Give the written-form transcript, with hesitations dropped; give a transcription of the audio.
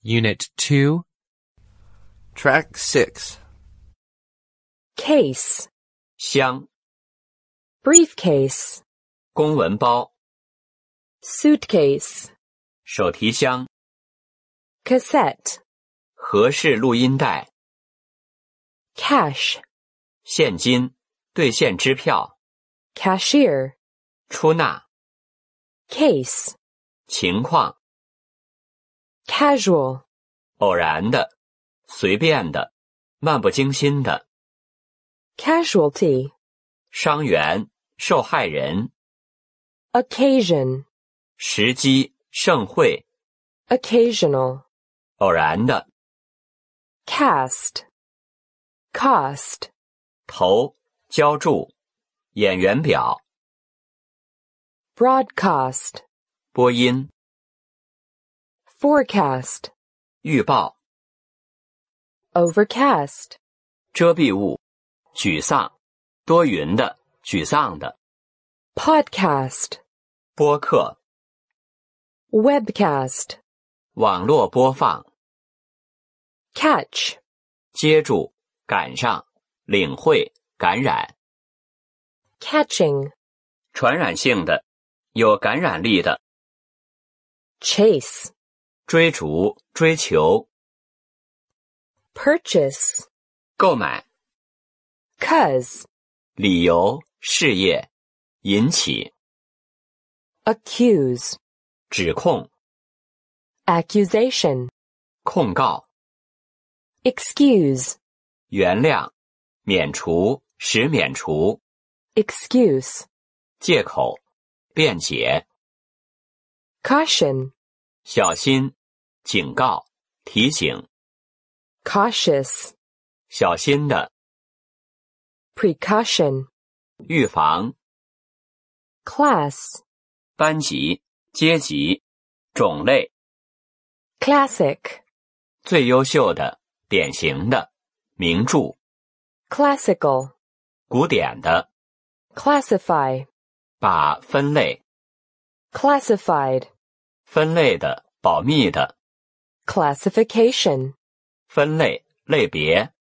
Unit 2, Track 6. Case, 箱 briefcase, 公文包 suitcase, 手提箱 cassette, 合适录音带 cash, 现金兑现支票 cashier, 出纳 case, 情况 casual, 偶然的随便的漫不经心的 casualty, 伤员受害人 occasion, 时机盛会 occasional, 偶然的 cast, cost, 投浇筑演员表 broadcast, 播音 forecast, 预报 overcast, 遮蔽物沮丧多云的沮丧的 podcast, 播客 webcast, 网络播放 catch, 接住赶上领会感染 catching, 传染性的有感染力的 chase, 追逐追求 purchase, 购买 cause, 理由事业引起 accuse, 指控 accusation, 控告 excuse, 原谅免除使免除 excuse, 借口辩解 caution, 小心警告提醒 cautious, 小心的 precaution, 预防 class, 班级阶级种类 classic, 最优秀的典型的名著 classical, 古典的 classify, 把分类 classified, 分类的保密的 classification, 分类类别